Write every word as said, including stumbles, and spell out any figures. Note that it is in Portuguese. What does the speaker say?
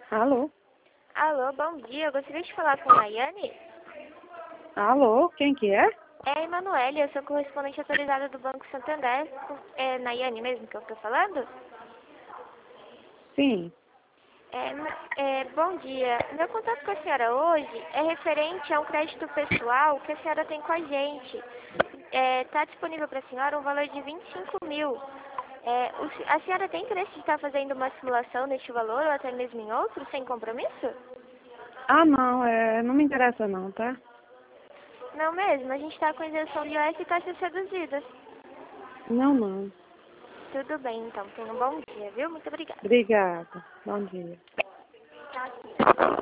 Alô? Alô, bom dia. Eu gostaria de falar com a Nayane. Alô, quem que é? É a Emanuele, eu sou correspondente autorizada do Banco Santander. É Nayane mesmo que eu estou falando? Sim. É, é, bom dia. Meu contato com a senhora hoje é referente a um crédito pessoal que a senhora tem com a gente. Está disponível para a senhora um valor de vinte e cinco mil. É, o se- a senhora tem interesse de estar fazendo uma simulação neste valor ou até mesmo em outro, sem compromisso? Ah, não, é, não me interessa não, tá? Não mesmo, a gente está com isenção de I O S e taxas reduzidas. Não, não. Tudo bem, então. Tenha um bom dia, viu? Muito obrigada. Obrigada. Bom dia.